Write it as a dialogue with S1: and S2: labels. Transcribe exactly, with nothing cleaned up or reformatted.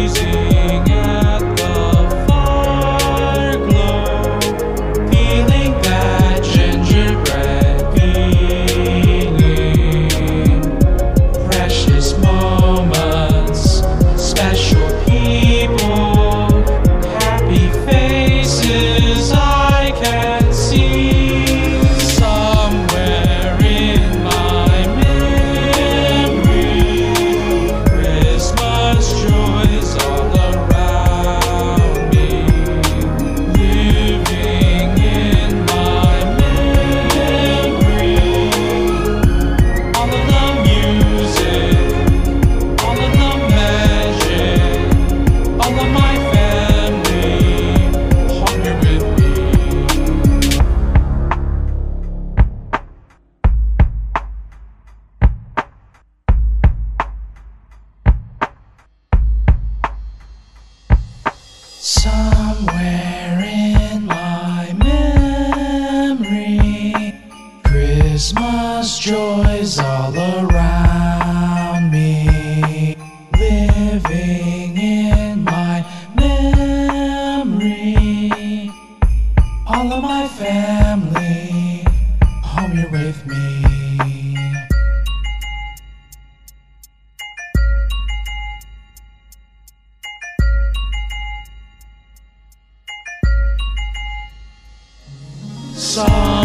S1: musing at the fire glow, feeling that gingerbread feeling. Precious moments, special people, happy faces I can see. Somewhere in my memory, Christmas joys all around me. Living in my memory, all of the music, all of the magic, all of my family home here with me. Somewhere in my memory, Christmas joys all around me. Living in my memory, all of my family home here with me. Some